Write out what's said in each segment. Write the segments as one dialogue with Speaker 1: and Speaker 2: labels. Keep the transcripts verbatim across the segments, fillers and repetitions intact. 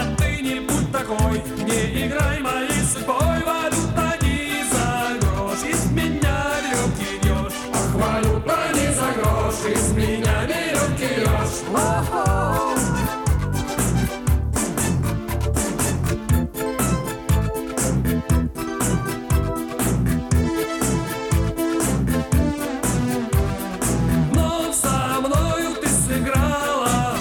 Speaker 1: ты не будь такой, не играй моей судьбой. Валюта не за грош, из меня веревки вьешь.
Speaker 2: Ах, валюта не за грош, из меня веревки вьешь.
Speaker 1: Но со мною ты сыграла,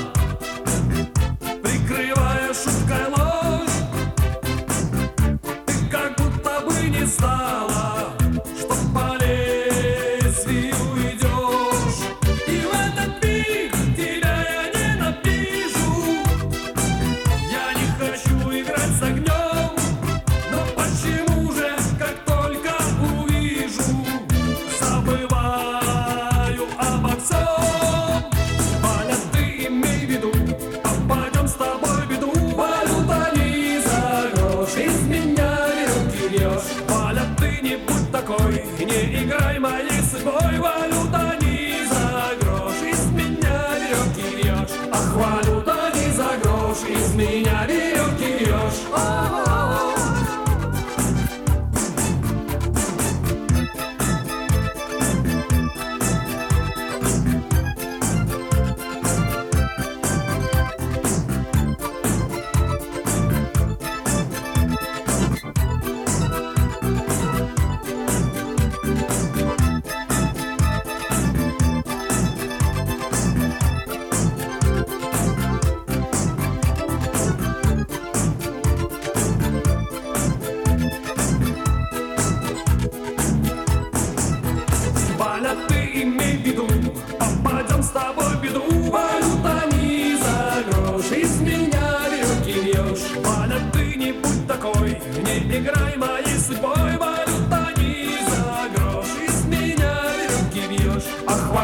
Speaker 1: прикрывая шуткой ложь. Ты как будто бы не знала, что по лезвию идешь. И в этот миг тебя я ненавижу. Я не хочу играть с огнем, но почему же, как только увижу, забываю обо всем? Валя, ты имей в виду, попадем с тобой в беду.
Speaker 2: Валюта не за грош, из меня веревки вьешь.
Speaker 1: Валя, ты не будь такой, не играй моей судьбой. Валюта не за грош, из меня веревки вьешь.
Speaker 2: Ах, валюта не за грош, из меня веревки вьешь.
Speaker 1: Валя, ты имей в виду, попадем с тобой в беду.
Speaker 2: Валюта не за грош, из меня веревки вьешь.
Speaker 1: Валя, ты не будь такой, не играй моей судьбой. Валюта не за грош, из меня веревки вьешь.
Speaker 2: Ах,